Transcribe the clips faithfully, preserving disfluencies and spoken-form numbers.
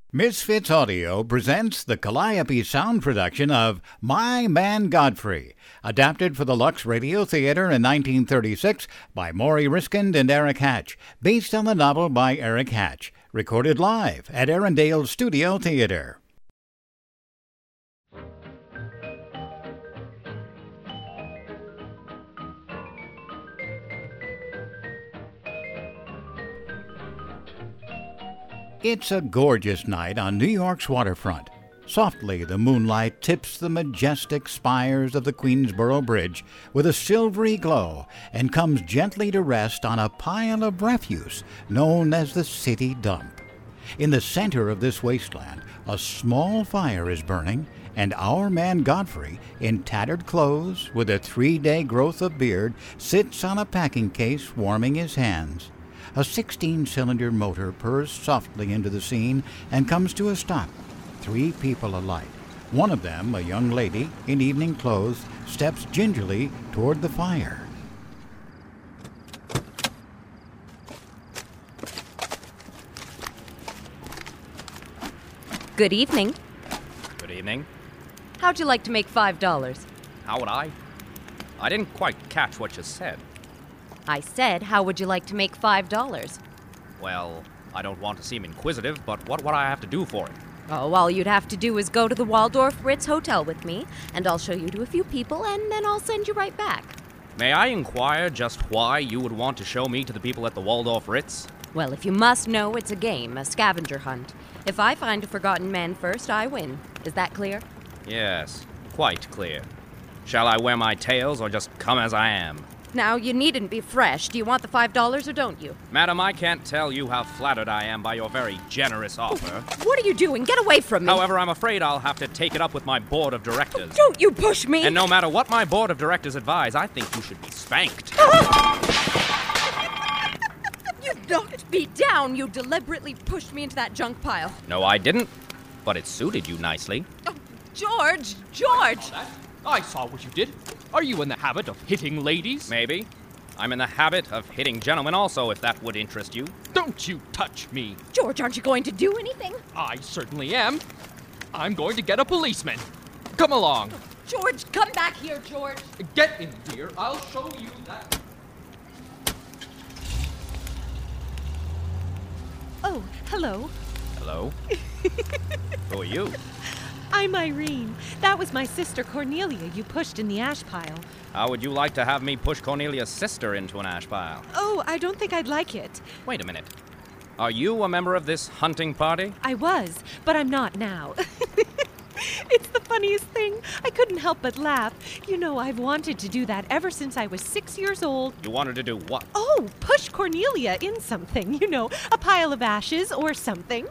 Misfits Audio presents the Calliope sound production of My Man Godfrey, adapted for the Lux Radio Theater in nineteen thirty-six by Maury Riskind and Eric Hatch, based on the novel by Eric Hatch, recorded live at Arendelle Studio Theater. It's a gorgeous night on New York's waterfront. Softly, the moonlight tips the majestic spires of the Queensboro Bridge with a silvery glow and comes gently to rest on a pile of refuse known as the city dump. In the center of this wasteland, a small fire is burning, and our man Godfrey, in tattered clothes with a three-day growth of beard, sits on a packing case warming his hands. A sixteen-cylinder motor purrs softly into the scene and comes to a stop. Three people alight. One of them, a young lady in evening clothes, steps gingerly toward the fire. Good evening. Good evening. How'd you like to make five dollars? How would I? I didn't quite catch what you said. I said, how would you like to make five dollars? Well, I don't want to seem inquisitive, but what would I have to do for it? Oh, all you'd have to do is go to the Waldorf Ritz Hotel with me, and I'll show you to a few people, and then I'll send you right back. May I inquire just why you would want to show me to the people at the Waldorf Ritz? Well, if you must know, it's a game, a scavenger hunt. If I find a forgotten man first, I win. Is that clear? Yes, quite clear. Shall I wear my tails or just come as I am? Now, you needn't be fresh. Do you want the five dollars or don't you? Madam, I can't tell you how flattered I am by your very generous offer. What are you doing? Get away from me! However, I'm afraid I'll have to take it up with my board of directors. Don't you push me! And no matter what my board of directors advise, I think you should be spanked. You knocked me down! You deliberately pushed me into that junk pile. No, I didn't. But it suited you nicely. Oh, George! George! I saw what you did. Are you in the habit of hitting ladies? Maybe. I'm in the habit of hitting gentlemen also, if that would interest you. Don't you touch me. George, aren't you going to do anything? I certainly am. I'm going to get a policeman. Come along. George, come back here, George. Get in, dear. I'll show you that. Oh, hello. Hello? Who are you? I'm Irene. That was my sister Cornelia you pushed in the ash pile. How would you like to have me push Cornelia's sister into an ash pile? Oh, I don't think I'd like it. Wait a minute. Are you a member of this hunting party? I was, but I'm not now. It's the funniest thing. I couldn't help but laugh. You know, I've wanted to do that ever since I was six years old. You wanted to do what? Oh, push Cornelia in something. You know, a pile of ashes or something.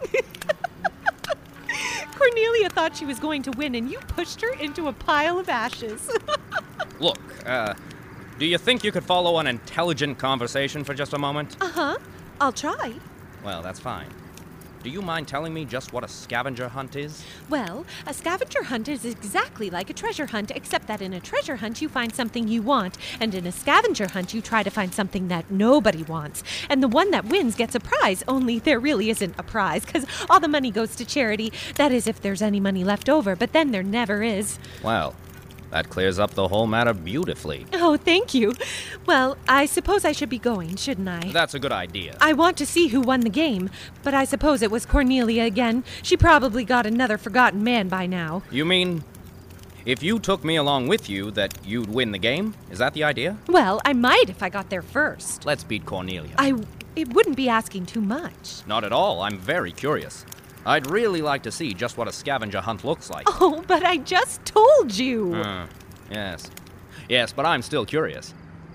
Cornelia thought she was going to win, and you pushed her into a pile of ashes. Look, uh, do you think you could follow an intelligent conversation for just a moment? Uh-huh. I'll try. Well, that's fine. Do you mind telling me just what a scavenger hunt is? Well, a scavenger hunt is exactly like a treasure hunt, except that in a treasure hunt you find something you want, and in a scavenger hunt you try to find something that nobody wants. And the one that wins gets a prize, only there really isn't a prize, because all the money goes to charity. That is, if there's any money left over, but then there never is. Well, that clears up the whole matter beautifully. Oh, thank you. Well, I suppose I should be going, shouldn't I? That's a good idea. I want to see who won the game, but I suppose it was Cornelia again. She probably got another forgotten man by now. You mean, if you took me along with you, that you'd win the game? Is that the idea? Well, I might if I got there first. Let's beat Cornelia. I... It wouldn't be asking too much. Not at all. I'm very curious. I'd really like to see just what a scavenger hunt looks like. Oh, but I just told you. Uh, yes. Yes, but I'm still curious.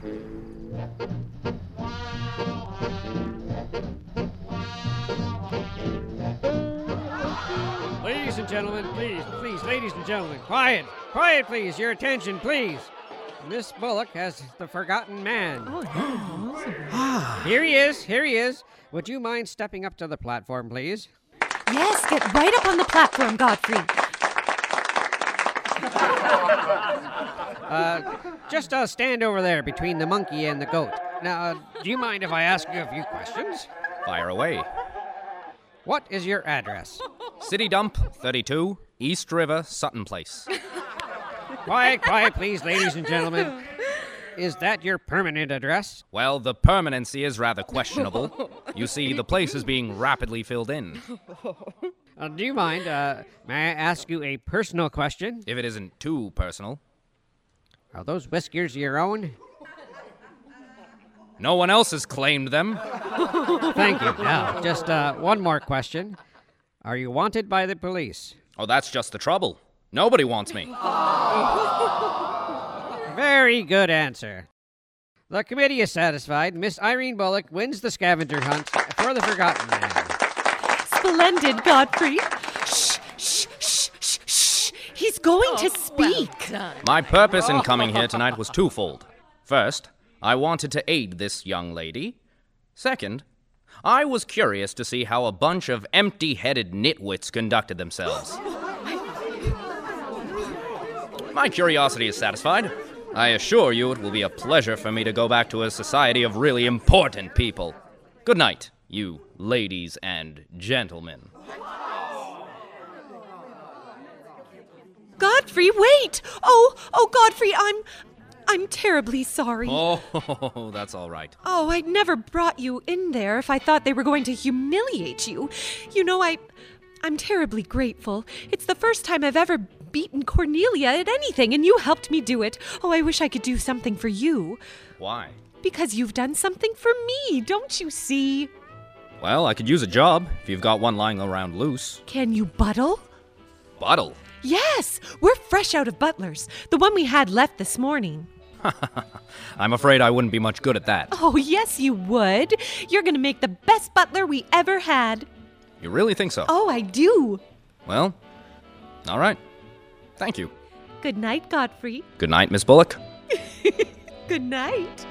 Ladies and gentlemen, please, please, ladies and gentlemen, quiet, quiet, please, your attention, please. Miss Bullock has the forgotten man. Oh, Here he is, here he is. Would you mind stepping up to the platform, please? yes, get right up on the platform, Godfrey. Uh, just uh, stand over there between the monkey and the goat. Now, uh, do you mind if I ask you a few questions? Fire away. What is your address? City Dump, thirty-two, East River, Sutton Place. Quiet, quiet, please, ladies and gentlemen. Is that your permanent address? Well, the permanency is rather questionable. You see, the place is being rapidly filled in. Uh, do you mind, uh, may I ask you a personal question? If it isn't too personal. Are those whiskers your own? No one else has claimed them. Thank you. Now, just uh, one more question. Are you wanted by the police? Oh, that's just the trouble. Nobody wants me. Very good answer. The committee is satisfied. Miss Irene Bullock wins the scavenger hunt for the Forgotten Man. Splendid, Godfrey. Shh, shh, shh, shh, shh. He's going to speak. My purpose in coming here tonight was twofold. First, I wanted to aid this young lady. Second, I was curious to see how a bunch of empty-headed nitwits conducted themselves. My curiosity is satisfied. I assure you it will be a pleasure for me to go back to a society of really important people. Good night, you ladies and gentlemen. Godfrey, wait! Oh, oh, Godfrey, I'm... I'm terribly sorry. Oh, that's all right. Oh, I'd never brought you in there if I thought they were going to humiliate you. You know, I... I'm terribly grateful. It's the first time I've ever beaten Cornelia at anything, and you helped me do it. Oh, I wish I could do something for you. Why? Because you've done something for me, don't you see? Well, I could use a job if you've got one lying around loose. Can you buttle? Buttle? Yes, we're fresh out of Butler's, the one we had left this morning. I'm afraid I wouldn't be much good at that. Oh, yes, you would. You're going to make the best butler we ever had. You really think so? Oh, I do. Well, all right. Thank you. Good night, Godfrey. Good night, Miss Bullock. Good night.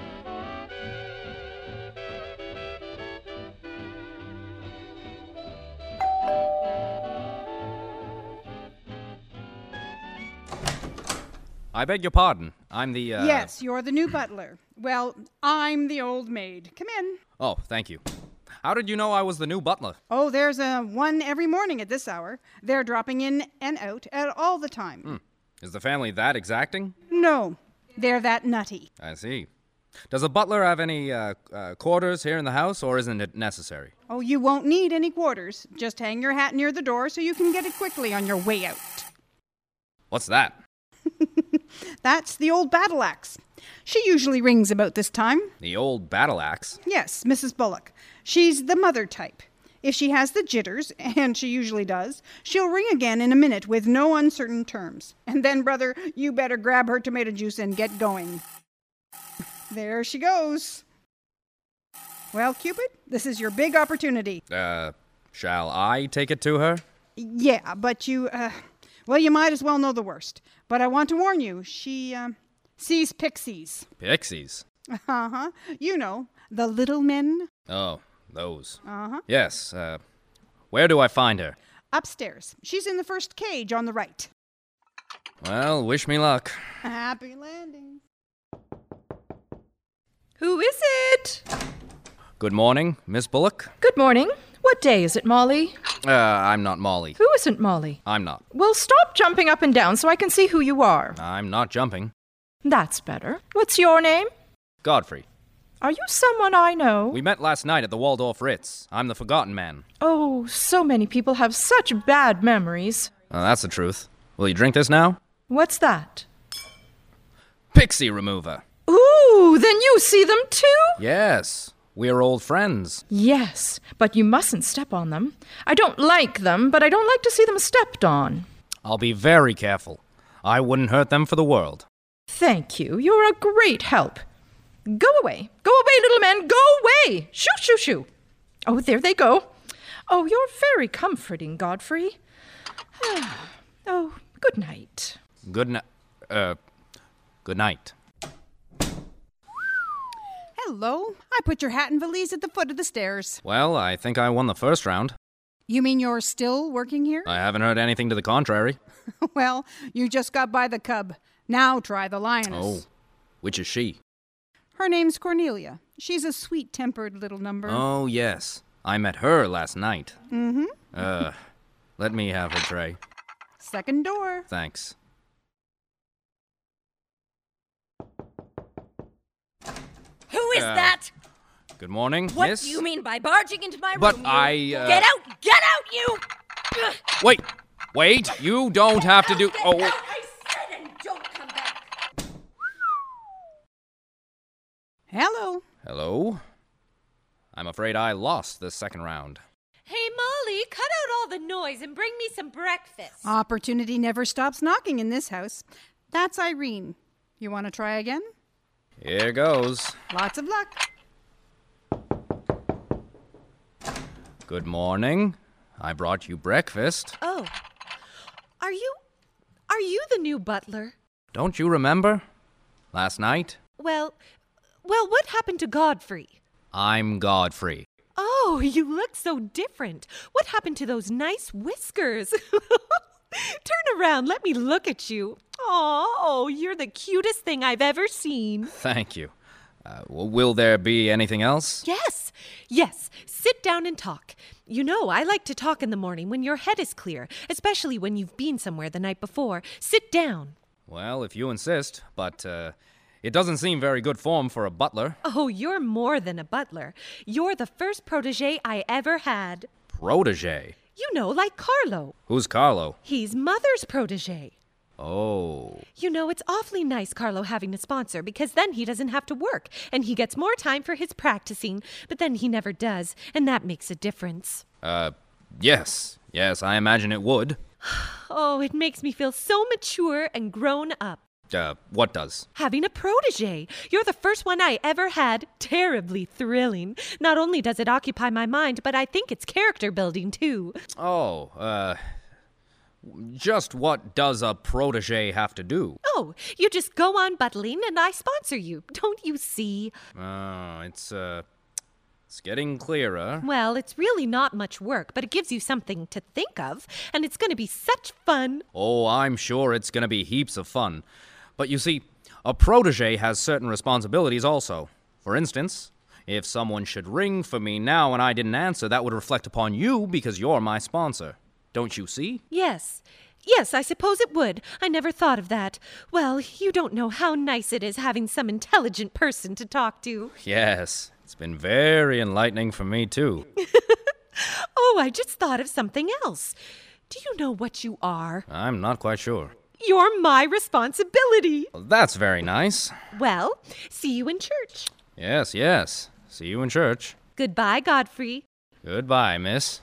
I beg your pardon. I'm the, uh... Yes, you're the new butler. Well, I'm the old maid. Come in. Oh, thank you. How did you know I was the new butler? Oh, there's a one every morning at this hour. They're dropping in and out at all the time. Hmm. Is the family that exacting? No, they're that nutty. I see. Does a butler have any uh, uh, quarters here in the house, or isn't it necessary? Oh, you won't need any quarters. Just hang your hat near the door so you can get it quickly on your way out. What's that? That's the old battle axe. She usually rings about this time. The old battle axe? Yes, Missus Bullock. She's the mother type. If she has the jitters, and she usually does, she'll ring again in a minute with no uncertain terms. And then, brother, you better grab her tomato juice and get going. There she goes. Well, Cupid, this is your big opportunity. Uh, shall I take it to her? Yeah, but you, uh, well, you might as well know the worst. But I want to warn you, she, uh, sees pixies. Pixies? Uh-huh. You know, the little men. Oh, those. Uh-huh. Yes, uh, where do I find her? Upstairs. She's in the first cage on the right. Well, wish me luck. Happy landing. Who is it? Good morning, Miss Bullock. Good morning. What day is it, Molly? Uh, I'm not Molly. Who isn't Molly? I'm not. Well, stop jumping up and down so I can see who you are. I'm not jumping. That's better. What's your name? Godfrey. Are you someone I know? We met last night at the Waldorf Ritz. I'm the Forgotten Man. Oh, so many people have such bad memories. Oh, that's the truth. Will you drink this now? What's that? Pixie remover. Ooh, then you see them too? Yes. We're old friends. Yes, but you mustn't step on them. I don't like them, but I don't like to see them stepped on. I'll be very careful. I wouldn't hurt them for the world. Thank you. You're a great help. Go away. Go away, little man. Go away. Shoo, shoo, shoo. Oh, there they go. Oh, you're very comforting, Godfrey. Oh, good night. Good night. Uh, good night. Hello. I put your hat and valise at the foot of the stairs. Well, I think I won the first round. You mean you're still working here? I haven't heard anything to the contrary. Well, you just got by the cub. Now try the lioness. Oh, which is she? Her name's Cornelia. She's a sweet-tempered little number. Oh, yes. I met her last night. Mm-hmm. Uh, let me have her tray. Second door. Thanks. Who is Uh, that? Good morning, What miss. do you mean by barging into my But room? I, you? uh, Get out! Get out, you! Wait, wait, you don't have to do... Get Oh, out, I said, and don't come back! Hello. hello? I'm afraid I lost the second round. Hey, Molly, cut out all the noise and bring me some breakfast. Opportunity never stops knocking in this house. That's Irene. You want to try again? Here goes. Lots of luck. Good morning. I brought you breakfast. Oh. Are you. Are you the new butler? Don't you remember? Last night? Well. Well, what happened to Godfrey? I'm Godfrey. Oh, you look so different. What happened to those nice whiskers? Turn around. Let me look at you. Oh, you're the cutest thing I've ever seen. Thank you. Uh, w- will there be anything else? Yes, yes. Sit down and talk. You know, I like to talk in the morning when your head is clear, especially when you've been somewhere the night before. Sit down. Well, if you insist, but uh, it doesn't seem very good form for a butler. Oh, you're more than a butler. You're the first protege I ever had. Protege? You know, like Carlo. Who's Carlo? He's Mother's protege. Oh. You know, it's awfully nice Carlo having a sponsor because then he doesn't have to work and he gets more time for his practicing, but then he never does, and that makes a difference. Uh, yes. Yes, I imagine it would. Oh, it makes me feel so mature and grown up. Uh, what does? Having a protege. You're the first one I ever had. Terribly thrilling. Not only does it occupy my mind, but I think it's character building too. Oh, uh... just what does a protege have to do? Oh, you just go on buttling and I sponsor you. Don't you see? Oh, it's, uh... it's getting clearer. Well, it's really not much work, but it gives you something to think of, and it's going to be such fun. Oh, I'm sure it's gonna be heaps of fun. But you see, a protege has certain responsibilities also. For instance, if someone should ring for me now and I didn't answer, that would reflect upon you because you're my sponsor. Don't you see? Yes. Yes, I suppose it would. I never thought of that. Well, you don't know how nice it is having some intelligent person to talk to. Yes, it's been very enlightening for me too. Oh, I just thought of something else. Do you know what you are? I'm not quite sure. You're my responsibility. Well, that's very nice. Well, see you in church. Yes, yes. See you in church. Goodbye, Godfrey. Goodbye, miss.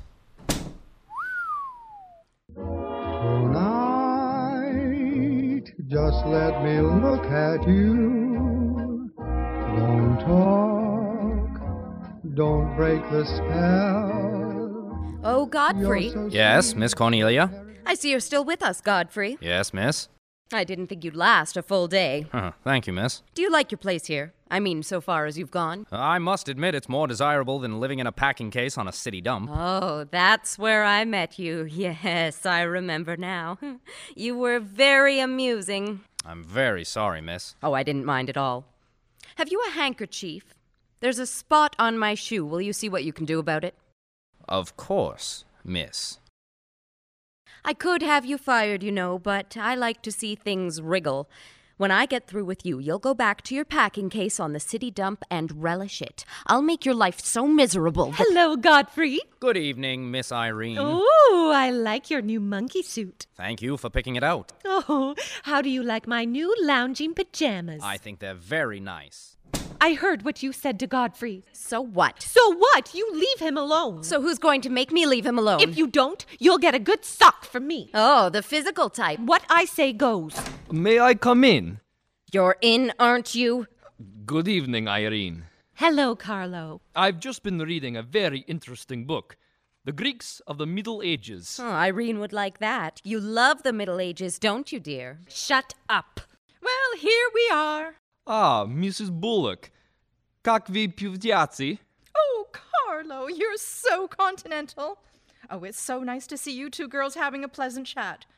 Tonight, just let me look at you. Don't talk, don't break the spell. Oh, Godfrey. You're so Yes, Miss Cornelia? I see you're still with us, Godfrey. Yes, miss? I didn't think you'd last a full day. Huh, thank you, miss. Do you like your place here? I mean, so far as you've gone? I must admit it's more desirable than living in a packing case on a city dump. Oh, that's where I met you. Yes, I remember now. You were very amusing. I'm very sorry, miss. Oh, I didn't mind at all. Have you a handkerchief? There's a spot on my shoe. Will you see what you can do about it? Of course, miss. I could have you fired, you know, but I like to see things wriggle. When I get through with you, you'll go back to your packing case on the city dump and relish it. I'll make your life so miserable that... Hello, Godfrey. Good evening, Miss Irene. Oh, I like your new monkey suit. Thank you for picking it out. Oh, how do you like my new lounging pajamas? I think they're very nice. I heard what you said to Godfrey. So what? So what? You leave him alone. So who's going to make me leave him alone? If you don't, you'll get a good sock from me. Oh, the physical type. What I say goes. May I come in? You're in, aren't you? Good evening, Irene. Hello, Carlo. I've just been reading a very interesting book. The Greeks of the Middle Ages. Oh, Irene would like that. You love the Middle Ages, don't you, dear? Shut up. Well, here we are. Ah, Missus Bullock. Как вы пьете? Oh, Carlo, you're so continental. Oh, it's so nice to see you two girls having a pleasant chat.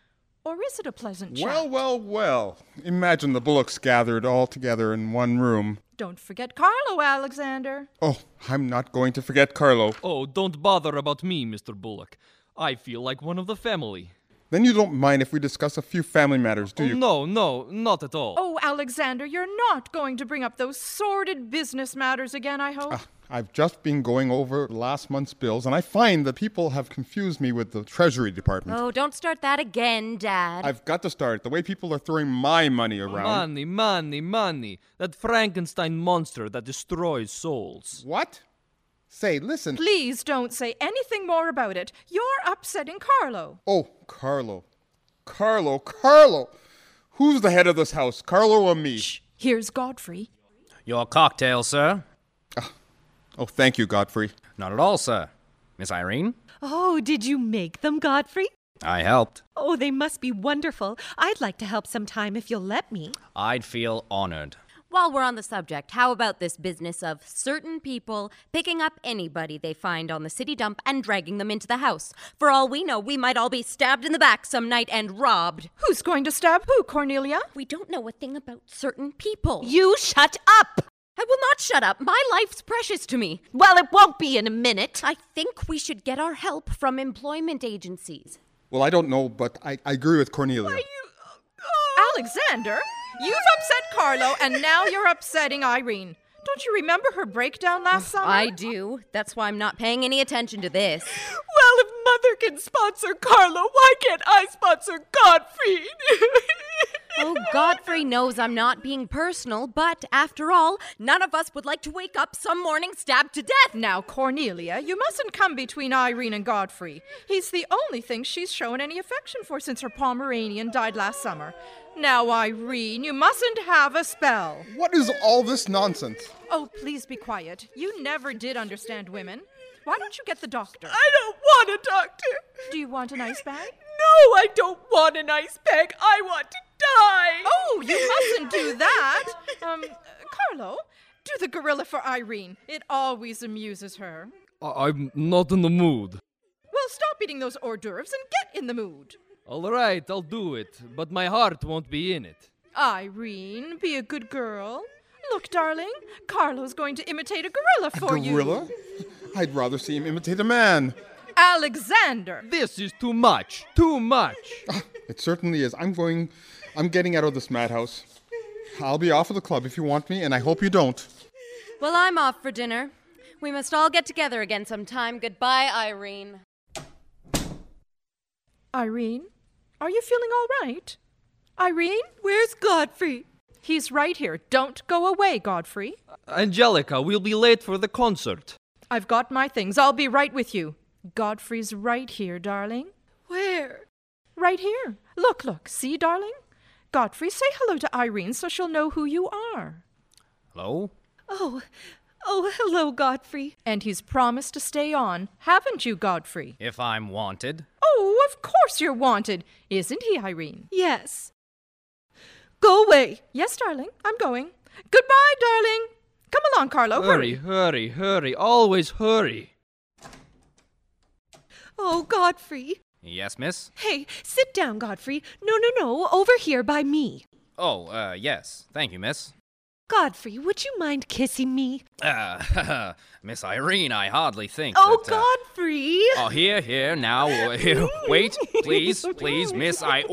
Or is it a pleasant chat? Well, well, well. Imagine the Bullocks gathered all together in one room. Don't forget Carlo, Alexander. Oh, I'm not going to forget Carlo. Oh, don't bother about me, Mister Bullock. I feel like one of the family. Then you don't mind if we discuss a few family matters, do Oh, you? no, no, not at all. Oh, Alexander, you're not going to bring up those sordid business matters again, I hope? Ah, I've just been going over last month's bills, and I find that people have confused me with the Treasury Department. Oh, don't start that again, Dad. I've got to start. The way people are throwing my money around. Money, money, money. That Frankenstein monster that destroys souls. What? Say, listen. Please don't say anything more about it. You're upsetting Carlo. Oh, Carlo. Carlo, Carlo. Who's the head of this house, Carlo or me? Shh. Here's Godfrey. Your cocktail, sir? Oh, thank you, Godfrey. Not at all, sir. Miss Irene? Oh, did you make them, Godfrey? I helped. Oh, they must be wonderful. I'd like to help sometime if you'll let me. I'd feel honored. While we're on the subject, how about this business of certain people picking up anybody they find on the city dump and dragging them into the house? For all we know, we might all be stabbed in the back some night and robbed. Who's going to stab who, Cornelia? We don't know a thing about certain people. You shut up! I will not shut up. My life's precious to me. Well, it won't be in a minute. I think we should get our help from employment agencies. Well, I don't know, but I, I agree with Cornelia. Alexander, you've upset Carlo, and now you're upsetting Irene. Don't you remember her breakdown last summer? I do. That's why I'm not paying any attention to this. Well, if Mother can sponsor Carlo, why can't I sponsor Godfrey? Oh, Godfrey knows I'm not being personal, but after all, none of us would like to wake up some morning stabbed to death. Now, Cornelia, you mustn't come between Irene and Godfrey. He's the only thing she's shown any affection for since her Pomeranian died last summer. Now, Irene, you mustn't have a spell. What is all this nonsense? Oh, please be quiet. You never did understand women. Why don't you get the doctor? I don't want a doctor. Do you want an ice bag? No, I don't want an ice bag. I want to die. Oh, you mustn't do that. Um, Carlo, do the gorilla for Irene. It always amuses her. I- I'm not in the mood. Well, stop eating those hors d'oeuvres and get in the mood. All right, I'll do it, but my heart won't be in it. Irene, be a good girl. Look, darling, Carlo's going to imitate a gorilla for you. A gorilla? I'd rather see him imitate a man. Alexander! This is too much. Too much. Ah, it certainly is. I'm going... I'm getting out of this madhouse. I'll be off of the club if you want me, and I hope you don't. Well, I'm off for dinner. We must all get together again sometime. Goodbye, Irene. Irene, are you feeling all right? Irene? Where's Godfrey? He's right here. Don't go away, Godfrey. Angelica, we'll be late for the concert. I've got my things. I'll be right with you. Godfrey's right here, darling. Where? Right here. Look, look. See, darling? Godfrey, say hello to Irene so she'll know who you are. Hello? Oh, oh, hello, Godfrey. And he's promised to stay on, haven't you, Godfrey? If I'm wanted. Oh, of course you're wanted. Isn't he, Irene? Yes. Go away. Yes, darling, I'm going. Goodbye, darling. Come along, Carlo. Hurry, hurry, hurry. Always hurry. Oh, Godfrey. Yes, miss? Hey, sit down, Godfrey. No, no, no, over here by me. Oh, uh, yes. Thank you, miss. Godfrey, would you mind kissing me? Uh, Miss Irene, I hardly think Oh, that, uh, Godfrey! Oh, here, here, now. uh, Here. Wait, please, please, Miss I...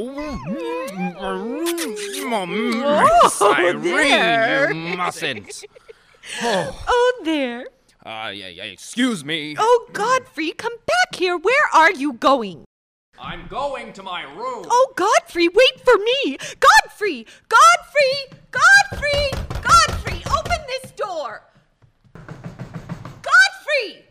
Miss Irene, there. you mustn't. Oh, Oh, there. uh, yeah, yeah, excuse me. Oh, Godfrey, come back here. Where are you going? I'm going to my room. Oh, Godfrey, wait for me. Godfrey! Godfrey! Godfrey! Godfrey, open this door. Godfrey!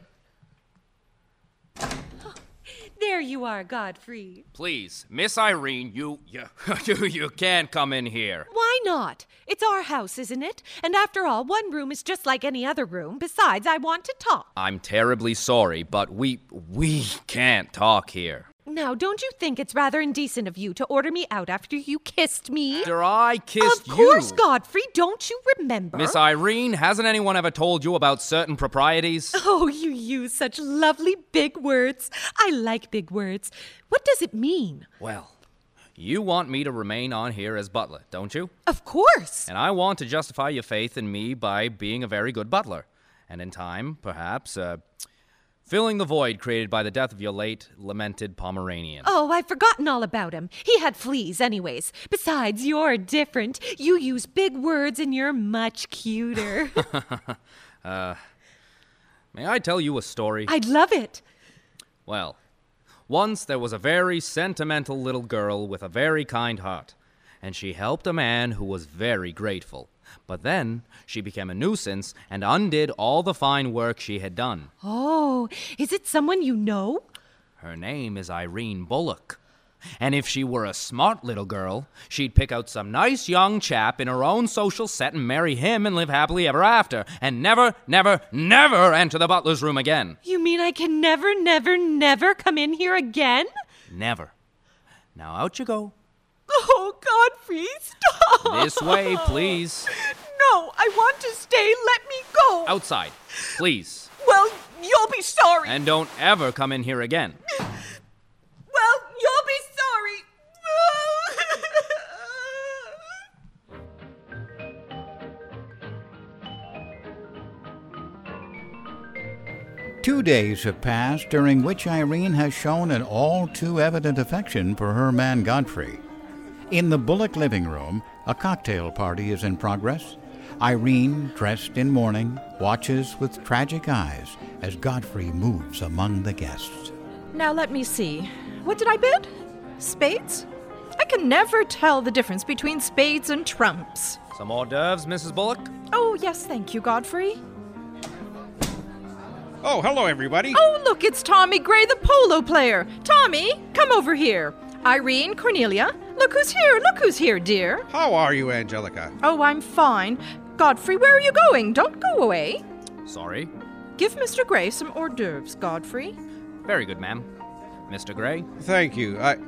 There you are, Godfrey. Please, Miss Irene, you, you, you, you can't come in here. Why not? It's our house, isn't it? And after all, one room is just like any other room. Besides, I want to talk. I'm terribly sorry, but we, we can't talk here. Now, don't you think it's rather indecent of you to order me out after you kissed me? After I kissed you. Of course, Godfrey. Don't you remember? Miss Irene, hasn't anyone ever told you about certain proprieties? Oh, you use such lovely big words. I like big words. What does it mean? Well, You want me to remain on here as butler, don't you? Of course. And I want to justify your faith in me by being a very good butler. And in time, perhaps, uh, filling the void created by the death of your late, lamented Pomeranian. Oh, I've forgotten all about him. He had fleas anyways. Besides, you're different. You use big words and you're much cuter. uh, may I tell you a story? I'd love it. Well, once there was a very sentimental little girl with a very kind heart, and she helped a man who was very grateful. But then she became a nuisance and undid all the fine work she had done. Oh, is it someone you know? Her name is Irene Bullock. And if she were a smart little girl, she'd pick out some nice young chap in her own social set and marry him and live happily ever after, and never, never, never enter the butler's room again. You mean I can never, never, never come in here again? Never. Now out you go. Oh, Godfrey, stop! This way, please. No, I want to stay. Let me go. Outside, please. Well, you'll be sorry. And don't ever come in here again. Well, you'll be sorry. Two days have passed, during which Irene has shown an all too evident affection for her man Godfrey. In the Bullock living room, a cocktail party is in progress. Irene, dressed in mourning, watches with tragic eyes as Godfrey moves among the guests. Now let me see. What did I bid? Spades? I can never tell the difference between spades and trumps. Some hors d'oeuvres, Missus Bullock? Oh, yes, thank you, Godfrey. Oh, hello, everybody. Oh, look, it's Tommy Gray, the polo player. Tommy, come over here. Irene, Cornelia, look who's here, look who's here, dear. How are you, Angelica? Oh, I'm fine. Godfrey, where are you going? Don't go away. Sorry. Give Mister Gray some hors d'oeuvres, Godfrey. Very good, ma'am. Mister Gray? Thank you. I...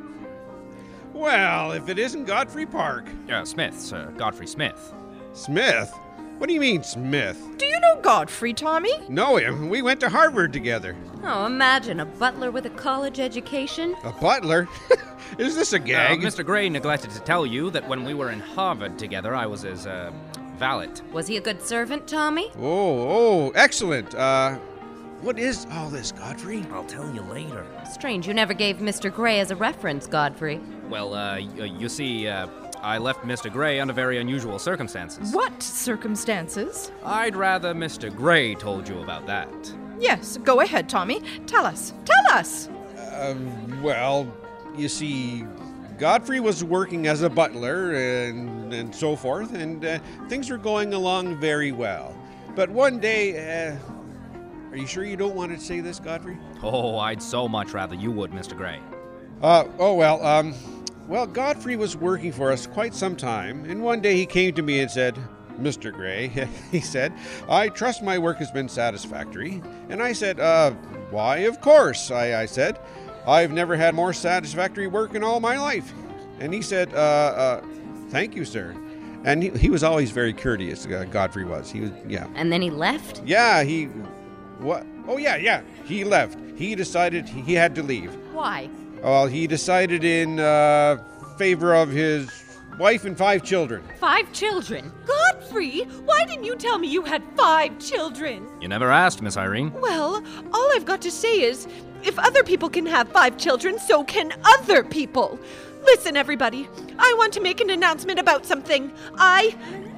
Well, if it isn't Godfrey Park. Uh, Smith, sir. Godfrey Smith. Smith? What do you mean, Smith? Do you know Godfrey, Tommy? Know him. We went to Harvard together. Oh, imagine a butler with a college education. A butler? Is this a gag? Uh, Mister Gray neglected to tell you that when we were in Harvard together, I was his, uh, valet. Was he a good servant, Tommy? Oh, oh, excellent. Uh, what is all this, Godfrey? I'll tell you later. Strange you never gave Mister Gray as a reference, Godfrey. Well, uh, y- you see, uh, I left Mister Gray under very unusual circumstances. What circumstances? I'd rather Mister Gray told you about that. Yes, go ahead, Tommy. Tell us. Tell us. Uh, well, you see, Godfrey was working as a butler and, and so forth, and uh, things were going along very well. But one day, uh, are you sure you don't want to say this, Godfrey? Oh, I'd so much rather you would, Mister Gray. Uh, oh, well, um, well, Godfrey was working for us quite some time, and one day he came to me and said, Mister Gray, he said, I trust my work has been satisfactory. And I said, uh, why, of course, I, I said. I've never had more satisfactory work in all my life. And he said, uh, uh, thank you, sir. And he, he was always very courteous, uh, Godfrey was. He was, yeah. And then he left? Yeah, he, what? Oh, yeah, yeah, he left. He decided he had to leave. Why? Well, he decided in uh, favor of his wife and five children. Five children? Godfrey, why didn't you tell me you had five children? You never asked, Miss Irene. Well, all I've got to say is, if other people can have five children, so can other people. Listen, everybody, I want to make an announcement about something. I...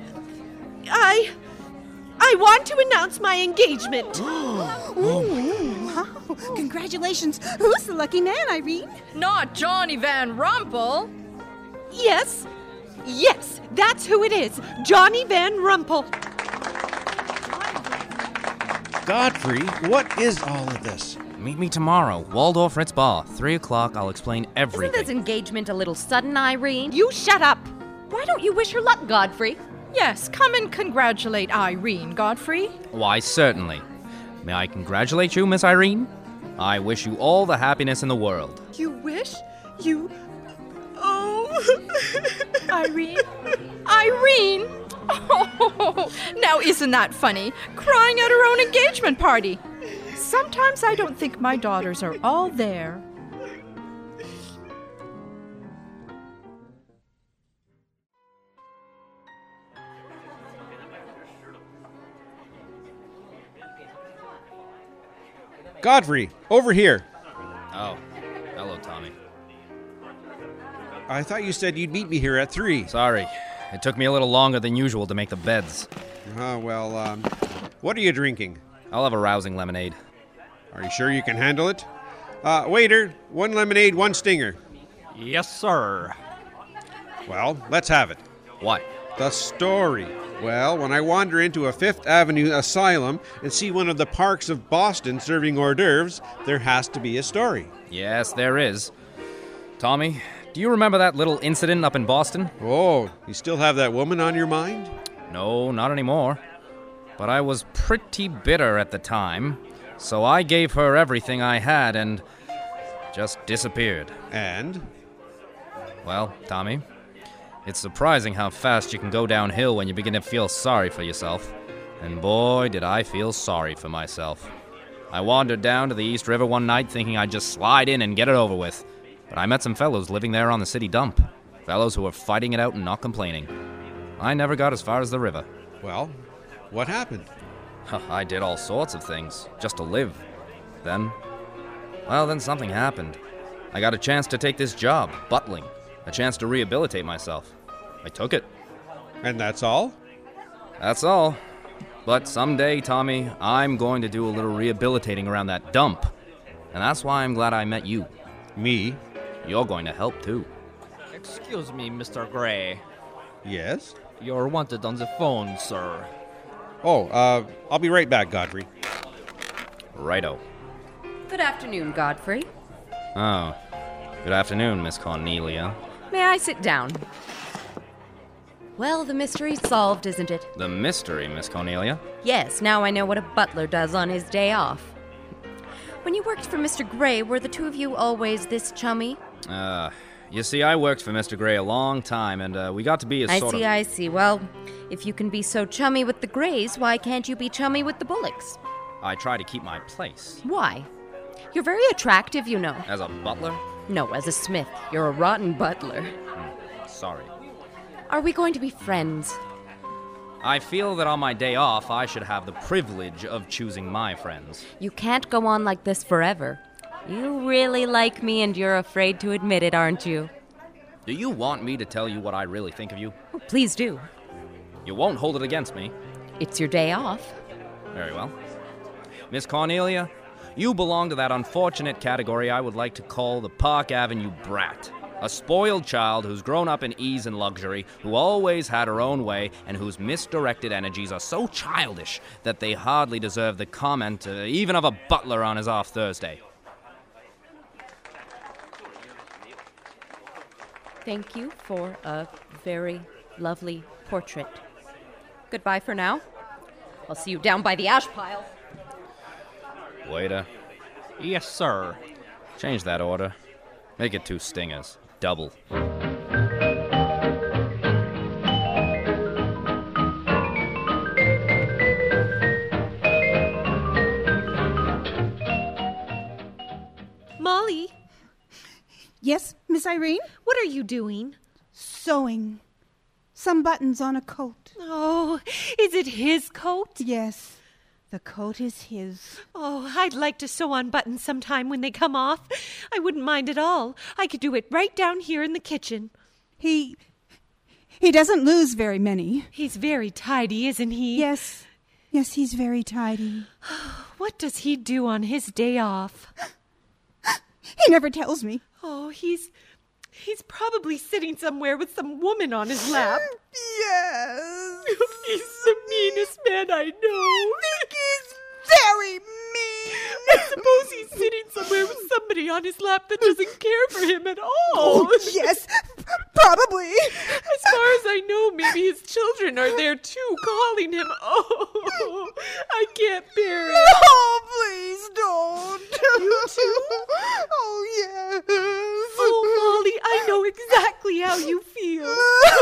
I... I want to announce my engagement. Ooh, wow. Congratulations. Who's the lucky man, Irene? Not Johnny Van Rumpel. Yes. Yes, that's who it is. Johnny Van Rumpel. Godfrey, what is all of this? Meet me tomorrow, Waldorf Ritz Bar. Three o'clock, I'll explain everything. Isn't this engagement a little sudden, Irene? You shut up. Why don't you wish her luck, Godfrey? Yes, come and congratulate Irene, Godfrey. Why, certainly. May I congratulate you, Miss Irene? I wish you all the happiness in the world. You wish? You... Oh... Irene? Irene? Oh, now isn't that funny? Crying at her own engagement party. Sometimes I don't think my daughters are all there. Godfrey, over here. Oh, hello, Tommy. I thought you said you'd meet me here at three. Sorry. It took me a little longer than usual to make the beds. Oh, well, um, what are you drinking? I'll have a rousing lemonade. Are you sure you can handle it? Uh, waiter, one lemonade, one stinger. Yes, sir. Well, let's have it. What? The story. Well, when I wander into a Fifth Avenue asylum and see one of the parks of Boston serving hors d'oeuvres, there has to be a story. Yes, there is. Tommy, do you remember that little incident up in Boston? Oh, you still have that woman on your mind? No, not anymore. But I was pretty bitter at the time, so I gave her everything I had and just disappeared. And? Well, Tommy, it's surprising how fast you can go downhill when you begin to feel sorry for yourself. And boy, did I feel sorry for myself. I wandered down to the East River one night thinking I'd just slide in and get it over with. But I met some fellows living there on the city dump. Fellows who were fighting it out and not complaining. I never got as far as the river. Well, what happened? I did all sorts of things, just to live. Then, well, then something happened. I got a chance to take this job, butling. A chance to rehabilitate myself. I took it. And that's all? That's all. But someday, Tommy, I'm going to do a little rehabilitating around that dump. And that's why I'm glad I met you. Me? You're going to help, too. Excuse me, Mister Gray. Yes? You're wanted on the phone, sir. Oh, uh, I'll be right back, Godfrey. Righto. Good afternoon, Godfrey. Oh, good afternoon, Miss Cornelia. May I sit down? Well, the mystery's solved, isn't it? The mystery, Miss Cornelia? Yes, now I know what a butler does on his day off. When you worked for Mister Gray, were the two of you always this chummy? Uh, you see, I worked for Mister Gray a long time, and uh, we got to be a I sort see, of... I see. Well, if you can be so chummy with the Grays, why can't you be chummy with the Bullocks? I try to keep my place. Why? You're very attractive, you know. As a butler? No, as a smith. You're a rotten butler. Hmm, sorry. Are we going to be friends? I feel that on my day off, I should have the privilege of choosing my friends. You can't go on like this forever. You really like me and you're afraid to admit it, aren't you? Do you want me to tell you what I really think of you? Oh, please do. You won't hold it against me. It's your day off. Very well. Miss Cornelia, you belong to that unfortunate category I would like to call the Park Avenue brat. A spoiled child who's grown up in ease and luxury, who always had her own way, and whose misdirected energies are so childish that they hardly deserve the comment uh, even of a butler on his off Thursday. Thank you for a very lovely portrait. Goodbye for now. I'll see you down by the ash pile. Waiter. Yes, sir. Change that order. Make it two stingers. Double. Molly? Yes, Miss Irene? What are you doing? Sewing. Some buttons on a coat. Oh, is it his coat? Yes, the coat is his. Oh, I'd like to sew on buttons sometime when they come off. I wouldn't mind at all. I could do it right down here in the kitchen. He... he doesn't lose very many. He's very tidy, isn't he? Yes. Yes, he's very tidy. What does he do on his day off? He never tells me. Oh, he's... he's probably sitting somewhere with some woman on his lap. Yes. He's the meanest man I know. I think he's very mean. I suppose he's sitting somewhere with somebody on his lap that doesn't care for him at all. Oh, yes, probably. As far as I know, maybe his children are there too, calling him. Oh, I can't bear it. Oh, please don't. You too? Oh, yes. Oh, Molly, I know exactly how you feel.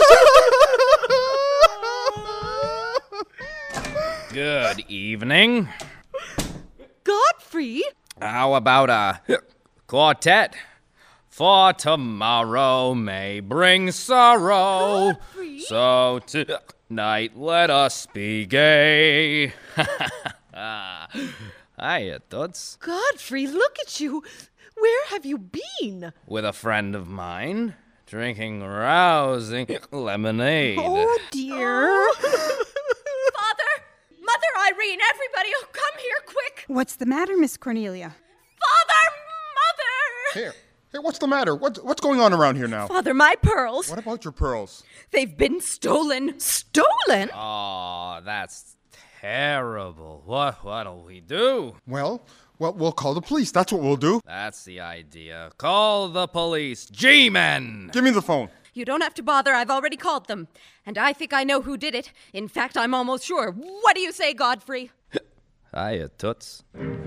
Good evening. Godfrey? How about a quartet? For tomorrow may bring sorrow. Godfrey? So tonight let us be gay. Hiya, Toots. Godfrey, look at you. Where have you been? With a friend of mine, drinking rousing lemonade. Oh, dear. Father! Mother Irene, everybody, oh, come here quick! What's the matter, Miss Cornelia? Father! Mother! Here. Hey, what's the matter? What, what's going on around here now? Father, my pearls. What about your pearls? They've been stolen. Stolen? Oh, that's terrible. What, what'll we do? Well, well, we'll call the police. That's what we'll do. That's the idea. Call the police. G-men! Give me the phone. You don't have to bother. I've already called them. And I think I know who did it. In fact, I'm almost sure. What do you say, Godfrey? Hiya, Toots.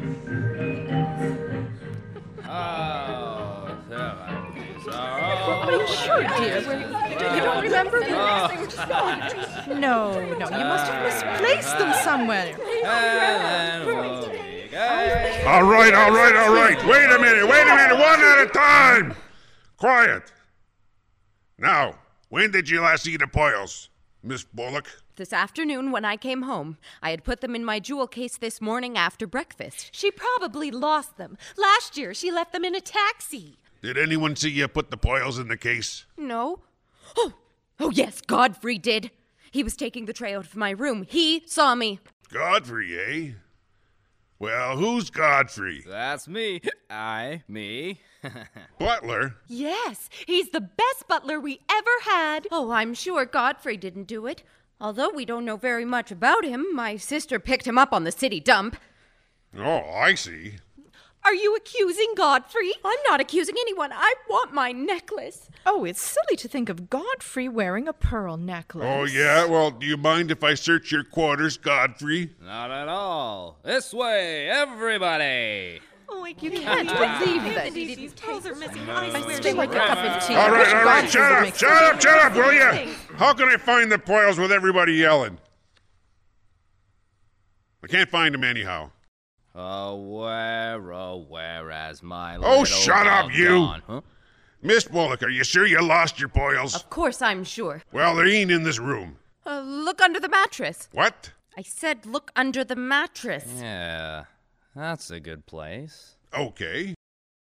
Oh, there I is. Are you sure, dear? You don't remember? No, no, you must have misplaced them somewhere. All right, all right, all right. Wait a minute, wait a minute. One at a time. Quiet. Now, when did you last see the pearls, Miss Bullock? This afternoon when I came home. I had put them in my jewel case this morning after breakfast. She probably lost them. Last year, she left them in a taxi. Did anyone see you put the pearls in the case? No. Oh, oh yes, Godfrey did. He was taking the tray out of my room. He saw me. Godfrey, eh? Well, who's Godfrey? That's me. I, me. Butler? Yes, he's the best butler we ever had. Oh, I'm sure Godfrey didn't do it. Although we don't know very much about him, my sister picked him up on the city dump. Oh, I see. Are you accusing Godfrey? I'm not accusing anyone. I want my necklace. Oh, it's silly to think of Godfrey wearing a pearl necklace. Oh, yeah? Well, do you mind if I search your quarters, Godfrey? Not at all. This way, everybody. Oh, I You can't believe that. These pearls are missing. I I swear still to like a God. cup of tea. All I wish right, all right, Godfrey shut would up, make shut such up, shut up, will you? Things. How can I find the pearls with everybody yelling? I can't find them anyhow. Oh, where, oh, where has my Oh, little shut dog up, you! gone, huh? Miss Bullock, are you sure you lost your pearls? Of course I'm sure. Well, they ain't in this room. Uh, look under the mattress. What? I said look under the mattress. Yeah, that's a good place. Okay.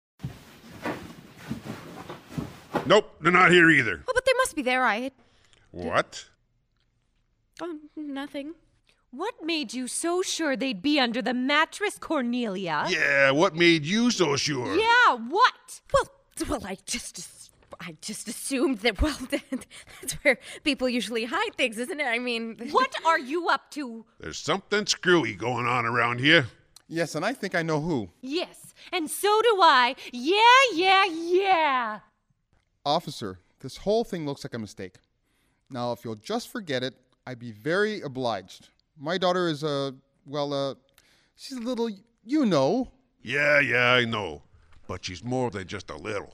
Nope, they're not here either. Oh, but they must be there. I... What? Oh, nothing. What made you so sure they'd be under the mattress, Cornelia? Yeah, what made you so sure? Yeah, what? Well, well, I just... I just assumed that, well, that's where people usually hide things, isn't it? I mean... What are you up to? There's something screwy going on around here. Yes, and I think I know who. Yes, and so do I. Yeah, yeah, yeah. Officer, this whole thing looks like a mistake. Now, if you'll just forget it, I'd be very obliged. My daughter is a, well, uh, she's a little, you know. Yeah, yeah, I know. But she's more than just a little.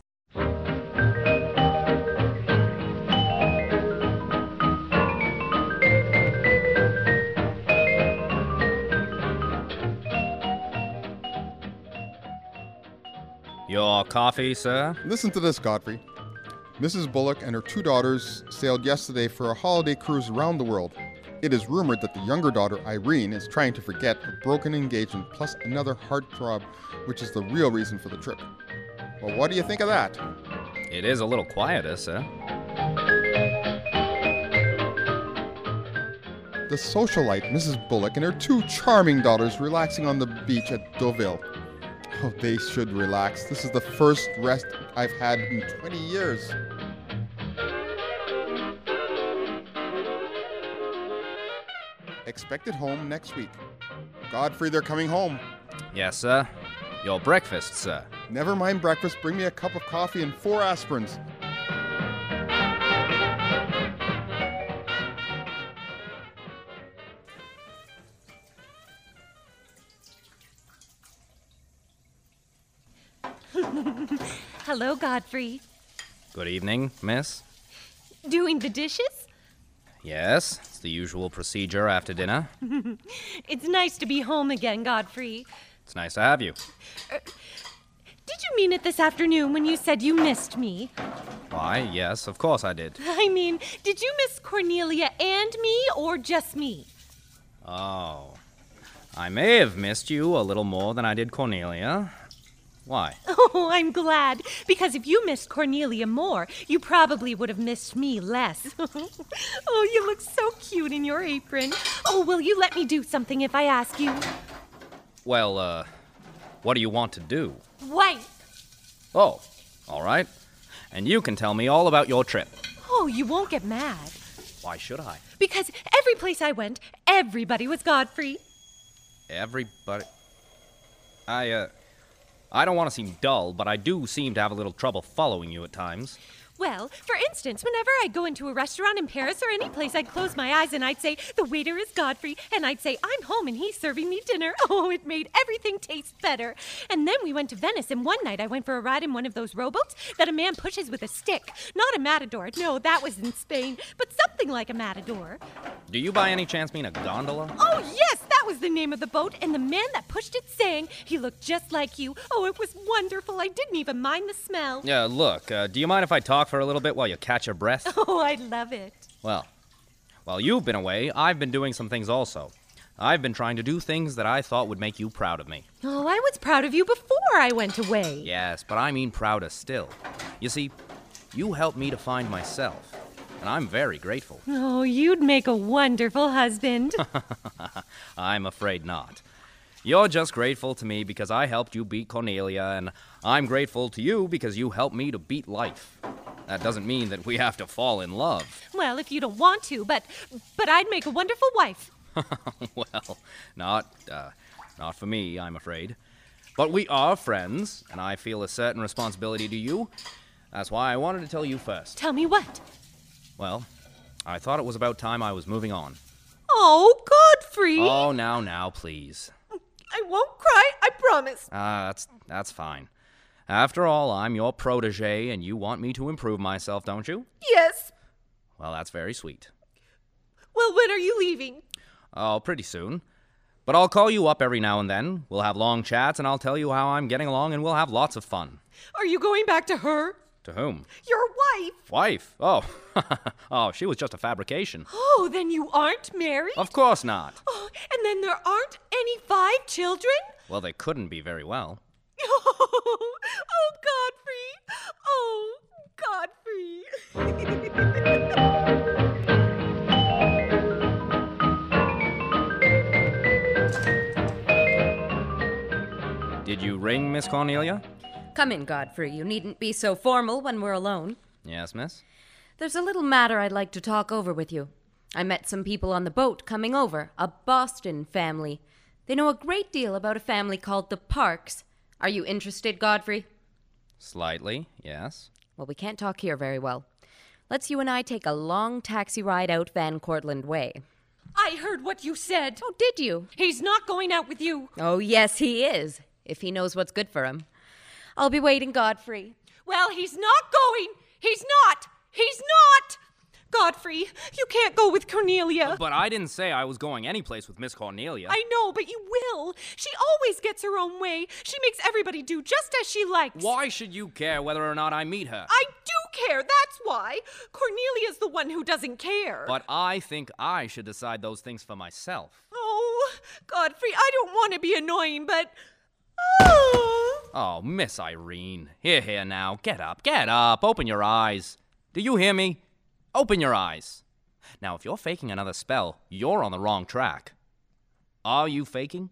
Your coffee, sir? Listen to this, Godfrey. Missus Bullock and her two daughters sailed yesterday for a holiday cruise around the world. It is rumored that the younger daughter, Irene, is trying to forget a broken engagement plus another heartthrob, which is the real reason for the trip. Well, what do you think of that? It is a little quieter, sir. The socialite, Missus Bullock, and her two charming daughters relaxing on the beach at Deauville. Oh, they should relax. This is the first rest I've had in twenty years. Expected home next week. Godfrey, they're coming home. Yes, sir. Your breakfast, sir. Never mind breakfast. Bring me a cup of coffee and four aspirins. Hello, Godfrey. Good evening, miss. Doing the dishes? Yes, it's the usual procedure after dinner. It's nice to be home again, Godfrey. It's nice to have you. Uh, did you mean it this afternoon when you said you missed me? Why, yes, of course I did. I mean, did you miss Cornelia and me, or just me? Oh. I may have missed you a little more than I did Cornelia. Why? Oh, I'm glad, because if you missed Cornelia more, you probably would have missed me less. Oh, you look so cute in your apron. Oh, will you let me do something if I ask you? Well, uh, what do you want to do? Wipe. Oh, all right. And you can tell me all about your trip. Oh, you won't get mad. Why should I? Because every place I went, everybody was Godfrey. Everybody... I, uh... I don't want to seem dull, but I do seem to have a little trouble following you at times. Well, for instance, whenever I'd go into a restaurant in Paris or any place, I'd close my eyes and I'd say, the waiter is Godfrey, and I'd say, I'm home and he's serving me dinner. Oh, it made everything taste better. And then we went to Venice, and one night I went for a ride in one of those rowboats that a man pushes with a stick. Not a matador. No, that was in Spain, but something like a matador. Do you by any chance mean a gondola? Oh, yes, that was the name of the boat, and the man that pushed it sang. He looked just like you. Oh, it was wonderful. I didn't even mind the smell. Yeah, look, uh, do you mind if I talk for a little bit while you catch your breath? Oh, I love it. Well, while you've been away, I've been doing some things also. I've been trying to do things that I thought would make you proud of me. Oh, I was proud of you before I went away. Yes, but I mean prouder still. You see, you helped me to find myself, and I'm very grateful. Oh, you'd make a wonderful husband. I'm afraid not. You're just grateful to me because I helped you beat Cornelia, and I'm grateful to you because you helped me to beat life. That doesn't mean that we have to fall in love. Well, if you don't want to, but but I'd make a wonderful wife. Well, not, uh, not for me, I'm afraid. But we are friends, and I feel a certain responsibility to you. That's why I wanted to tell you first. Tell me what? Well, I thought it was about time I was moving on. Oh, Godfrey! Oh, now, now, please. I won't cry, I promise. Ah, uh, that's, that's fine. After all, I'm your protege, and you want me to improve myself, don't you? Yes. Well, that's very sweet. Well, when are you leaving? Oh, pretty soon. But I'll call you up every now and then. We'll have long chats, and I'll tell you how I'm getting along, and we'll have lots of fun. Are you going back to her? To whom? Your wife. Wife? Oh. Oh, she was just a fabrication. Oh, then you aren't married? Of course not. Oh, and then there aren't any five children? Well, they couldn't be very well. Oh, oh, Godfrey. Oh, Godfrey. Did you ring, Miss Cornelia? Come in, Godfrey. You needn't be so formal when we're alone. Yes, miss? There's a little matter I'd like to talk over with you. I met some people on the boat coming over, a Boston family. They know a great deal about a family called the Parks. Are you interested, Godfrey? Slightly, yes. Well, we can't talk here very well. Let's you and I take a long taxi ride out Van Cortlandt Way. I heard what you said. Oh, did you? He's not going out with you. Oh, yes, he is, if he knows what's good for him. I'll be waiting, Godfrey. Well, he's not going. He's not. He's not. Godfrey, you can't go with Cornelia. But I didn't say I was going anyplace with Miss Cornelia. I know, but you will. She always gets her own way. She makes everybody do just as she likes. Why should you care whether or not I meet her? I do care, that's why. Cornelia's the one who doesn't care. But I think I should decide those things for myself. Oh, Godfrey, I don't want to be annoying, but... Oh. Oh, Miss Irene. Here, here now. Get up, get up. Open your eyes. Do you hear me? Open your eyes. Now, if you're faking another spell, you're on the wrong track. Are you faking?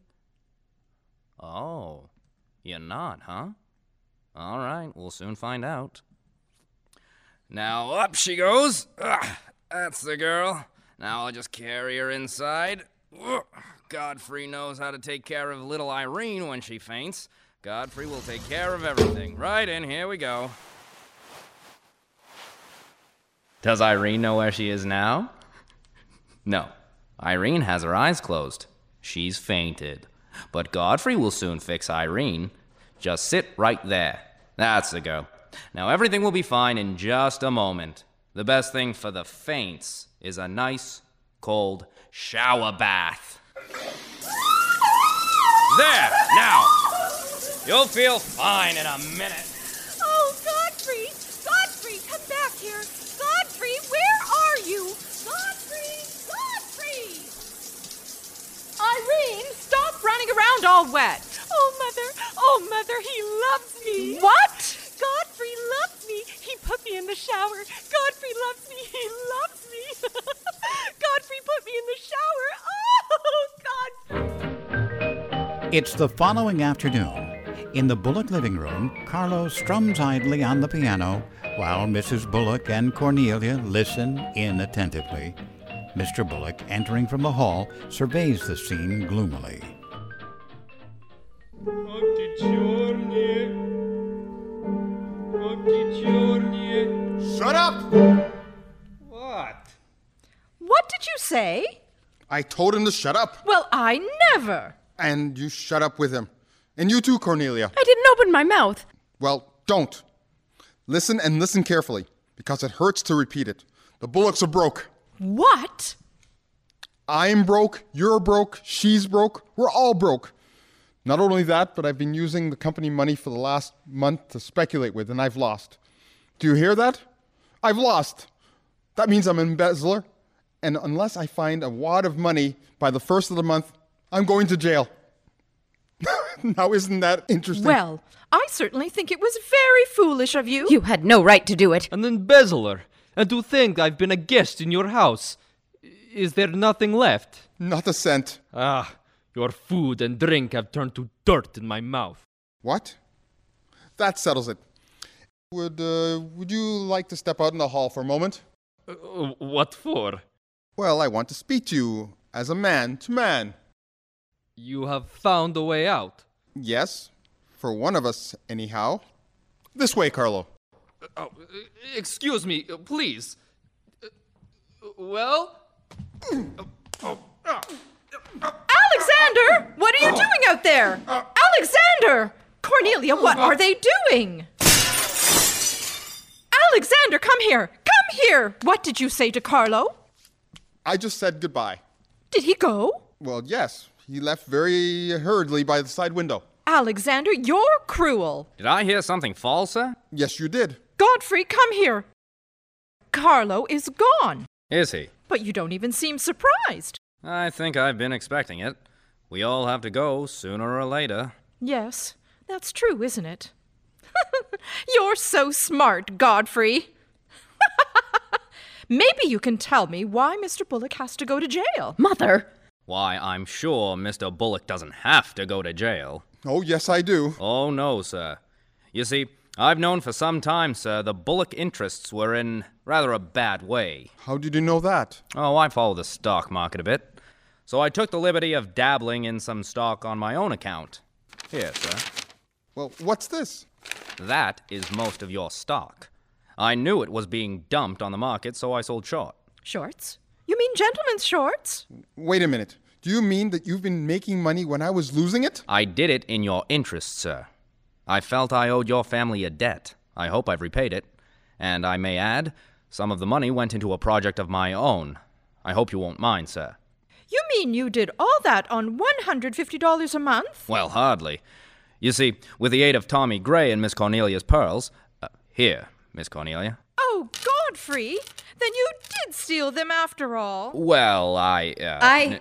Oh, you're not, huh? All right, we'll soon find out. Now, up she goes. Ugh, that's the girl. Now I'll just carry her inside. Ugh. Godfrey knows how to take care of little Irene when she faints. Godfrey will take care of everything. Right in, here we go. Does Irene know where she is now? No. Irene has her eyes closed. She's fainted. But Godfrey will soon fix Irene. Just sit right there. That's the go. Now everything will be fine in just a moment. The best thing for the faints is a nice, cold shower bath. There! Now! You'll feel fine in a minute. Oh, Godfrey! Godfrey, come back here! Godfrey, where are you? Godfrey! Godfrey! Irene, stop it all wet. Oh, Mother! Oh, Mother, he loves me! What? Godfrey loves me! He put me in the shower! Godfrey loves me! He loves me! Godfrey put me in the shower! Oh, Godfrey! It's the following afternoon. In the Bullock living room, Carlo strums idly on the piano while Missus Bullock and Cornelia listen in attentively. Mister Bullock, entering from the hall, surveys the scene gloomily. Shut up! What? What did you say? I told him to shut up. Well, I never. And you shut up with him. And you too, Cornelia. I didn't open my mouth. Well, don't. Listen and listen carefully, because it hurts to repeat it. The Bullocks are broke. What? I'm broke, you're broke, she's broke, we're all broke. Not only that, but I've been using the company money for the last month to speculate with, and I've lost. Do you hear that? I've lost. That means I'm an embezzler, and unless I find a wad of money by the first of the month, I'm going to jail. Now, isn't that interesting? Well, I certainly think it was very foolish of you. You had no right to do it. An embezzler. And to think I've been a guest in your house. Is there nothing left? Not a cent. Ah, your food and drink have turned to dirt in my mouth. What? That settles it. Would, uh, would you like to step out in the hall for a moment? Uh, what for? Well, I want to speak to you as a man to man. You have found a way out? Yes, for one of us, anyhow. This way, Carlo. Uh, oh, excuse me, uh, please. Uh, well? Alexander! What are you doing out there? Alexander! Cornelia, what are they doing? Alexander, come here! Come here! What did you say to Carlo? I just said goodbye. Did he go? Well, yes. He left very hurriedly by the side window. Alexander, you're cruel. Did I hear something false, sir? Yes, you did. Godfrey, come here. Carlo is gone. Is he? But you don't even seem surprised. I think I've been expecting it. We all have to go sooner or later. Yes, that's true, isn't it? You're so smart, Godfrey. Maybe you can tell me why Mister Bullock has to go to jail. Mother! Why, I'm sure Mister Bullock doesn't have to go to jail. Oh, yes, I do. Oh, no, sir. You see, I've known for some time, sir, the Bullock interests were in rather a bad way. How did you know that? Oh, I follow the stock market a bit. So I took the liberty of dabbling in some stock on my own account. Here, sir. Well, what's this? That is most of your stock. I knew it was being dumped on the market, so I sold short. Shorts? You mean gentlemen's shorts? Wait a minute. Do you mean that you've been making money when I was losing it? I did it in your interest, sir. I felt I owed your family a debt. I hope I've repaid it. And I may add, some of the money went into a project of my own. I hope you won't mind, sir. You mean you did all that on one hundred fifty dollars a month? Well, hardly. You see, with the aid of Tommy Gray and Miss Cornelia's pearls... Uh, here, Miss Cornelia. Oh, Godfrey! Then you did steal them after all. Well, I... Uh, I... N-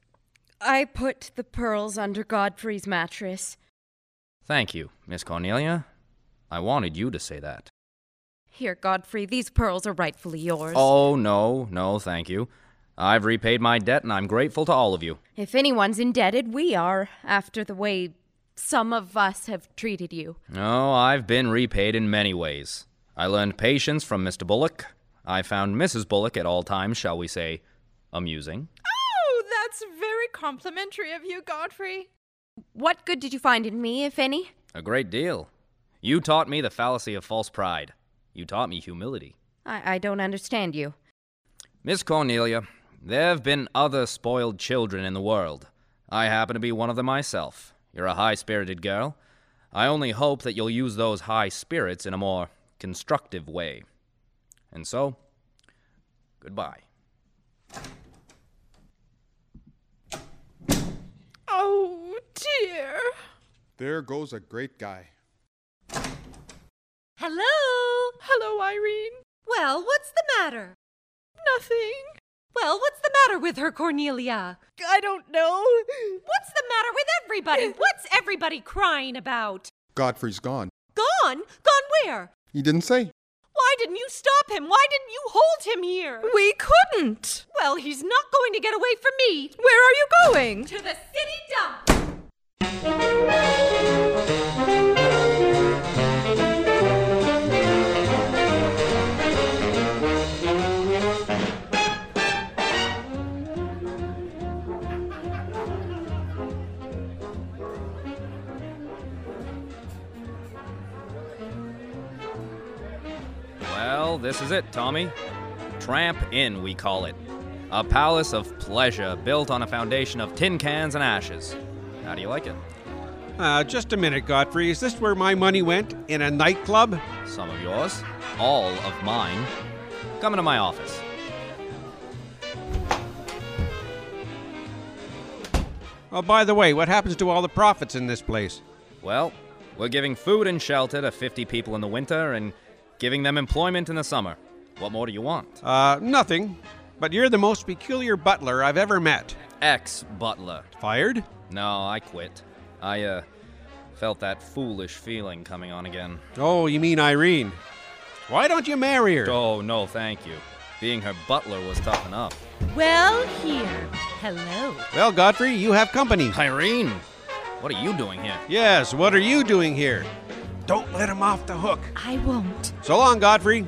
I put the pearls under Godfrey's mattress. Thank you, Miss Cornelia. I wanted you to say that. Here, Godfrey, these pearls are rightfully yours. Oh, no, no, thank you. I've repaid my debt, and I'm grateful to all of you. If anyone's indebted, we are, after the way some of us have treated you. Oh, I've been repaid in many ways. I learned patience from Mister Bullock. I found Missus Bullock at all times, shall we say, amusing. Oh, that's very complimentary of you, Godfrey. What good did you find in me, if any? A great deal. You taught me the fallacy of false pride. You taught me humility. I, I don't understand you. Miss Cornelia, there have been other spoiled children in the world. I happen to be one of them myself. You're a high-spirited girl. I only hope that you'll use those high spirits in a more constructive way. And so, goodbye. Oh, dear. There goes a great guy. Hello? Hello, Irene. Well, what's the matter? Nothing. Well, what's the matter with her, Cornelia? I don't know. What's the matter with everybody? What's everybody crying about? Godfrey's gone. Gone? Gone where? He didn't say. Why didn't you stop him? Why didn't you hold him here? We couldn't. Well, he's not going to get away from me. Where are you going? To the city dump. Well, this is it, Tommy. Tramp Inn, we call it. A palace of pleasure built on a foundation of tin cans and ashes. How do you like it? Uh, just a minute, Godfrey. Is this where my money went? In a nightclub? Some of yours. All of mine. Come into my office. Oh, by the way, what happens to all the profits in this place? Well, we're giving food and shelter to fifty people in the winter and giving them employment in the summer. What more do you want? Uh, nothing. But you're the most peculiar butler I've ever met. Ex-butler. Fired? No, I quit. I, uh, felt that foolish feeling coming on again. Oh, you mean Irene. Why don't you marry her? Oh, no, thank you. Being her butler was tough enough. Well, here. Hello. Well, Godfrey, you have company. Irene, what are you doing here? Yes, what are you doing here? Don't let him off the hook. I won't. So long, Godfrey.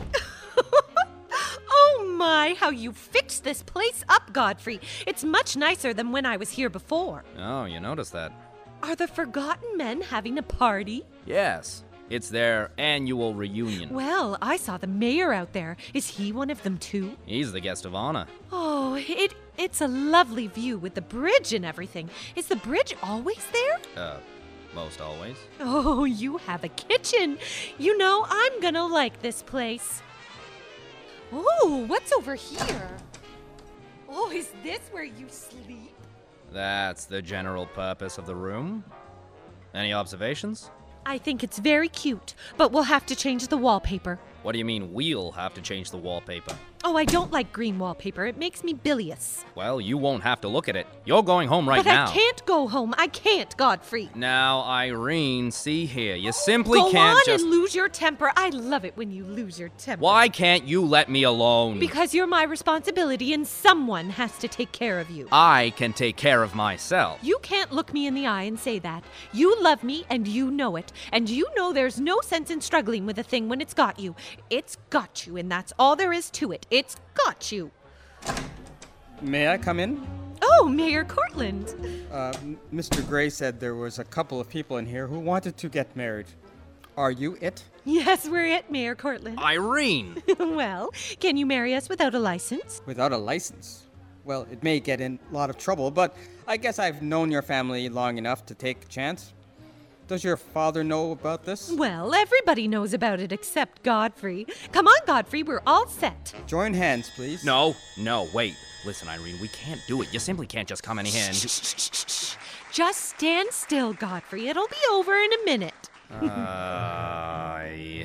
Oh my, how you fixed this place up, Godfrey. It's much nicer than when I was here before. Oh, you noticed that. Are the Forgotten Men having a party? Yes, it's their annual reunion. Well, I saw the mayor out there. Is he one of them too? He's the guest of honor. Oh, it it's a lovely view with the bridge and everything. Is the bridge always there? Uh, most always. Oh, you have a kitchen. You know, I'm gonna like this place. Oh, what's over here? Oh, is this where you sleep? That's the general purpose of the room. Any observations? I think it's very cute, but we'll have to change the wallpaper. What do you mean we'll have to change the wallpaper? Oh, I don't like green wallpaper. It makes me bilious. Well, you won't have to look at it. You're going home right but now. But I can't go home. I can't, Godfrey. Now, Irene, see here. You simply go can't on just... and lose your temper. I love it when you lose your temper. Why can't you let me alone? Because you're my responsibility and someone has to take care of you. I can take care of myself. You can't look me in the eye and say that. You love me and you know it. And you know there's no sense in struggling with a thing when it's got you. It's got you, and that's all there is to it. It's got you. May I come in? Oh, Mayor Cortland. Uh, Mister Gray said there was a couple of people in here who wanted to get married. Are you it? Yes, we're it, Mayor Cortland. Irene! Well, can you marry us without a license? Without a license? Well, it may get in a lot of trouble, but I guess I've known your family long enough to take a chance. Does your father know about this? Well, everybody knows about it except Godfrey. Come on, Godfrey, we're all set. Join hands, please. No, no, wait. Listen, Irene, we can't do it. You simply can't just come in here and... Just stand still, Godfrey. It'll be over in a minute. uh, I...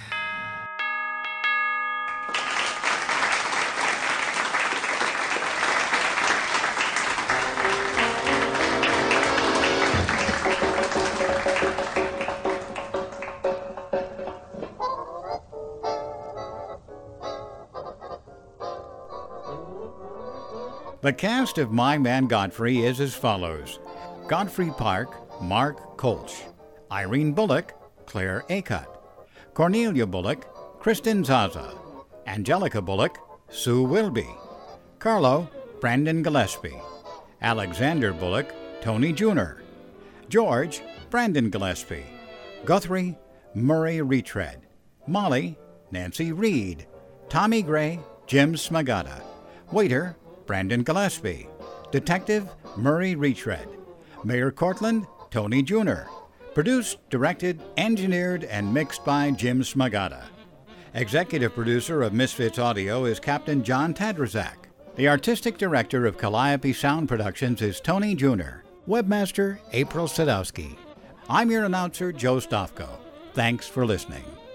The cast of My Man Godfrey is as follows. Godfrey Park, Mark Kolsch. Irene Bullock, Claire Acutt. Cornelia Bullock, Kristen Zaza. Angelica Bullock, Sue Wilby. Carlo, Brandon Gillespie. Alexander Bullock, Tony Junior George, Brandon Gillespie. Guthrie, Murray Retread. Molly, Nancy Reed. Tommy Gray, Jim Smagata. Waiter, Brandon Gillespie. Detective, Murray Retread. Mayor Cortland, Tony Junior Produced, directed, engineered, and mixed by Jim Smagata. Executive producer of Misfits Audio is Captain John Tadrazak. The artistic director of Calliope Sound Productions is Tony Junior Webmaster, April Sadowski. I'm your announcer, Joe Stofko. Thanks for listening.